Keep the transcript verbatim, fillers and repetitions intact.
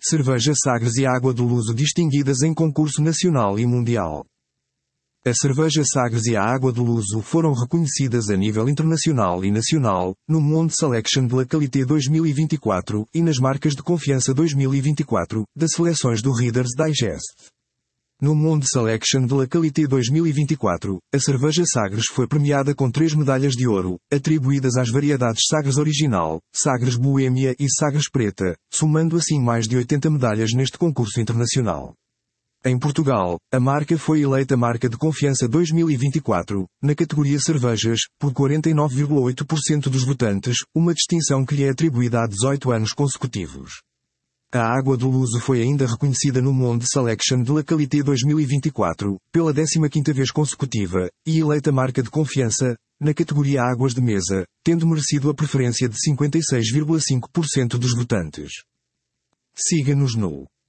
Cerveja Sagres e Água do Luso distinguidas em concurso nacional e mundial. A cerveja Sagres e a Água do Luso foram reconhecidas a nível internacional e nacional, no Monde Selection de la Qualité dois mil e vinte e quatro e nas Marcas de Confiança dois mil e vinte e quatro, das seleções do Reader's Digest. No Monde Selection de la Qualité dois mil e vinte e quatro, a cerveja Sagres foi premiada com três medalhas de ouro, atribuídas às variedades Sagres Original, Sagres Boêmia e Sagres Preta, somando assim mais de oitenta medalhas neste concurso internacional. Em Portugal, a marca foi eleita Marca de Confiança dois mil e vinte e quatro, na categoria Cervejas, por quarenta e nove vírgula oito por cento dos votantes, uma distinção que lhe é atribuída há dezoito anos consecutivos. A Água do Luso foi ainda reconhecida no Monde Selection de la Qualité dois mil e vinte e quatro, pela décima quinta vez consecutiva, e eleita Marca de Confiança, na categoria Águas de Mesa, tendo merecido a preferência de cinquenta e seis vírgula cinco por cento dos votantes. Siga-nos no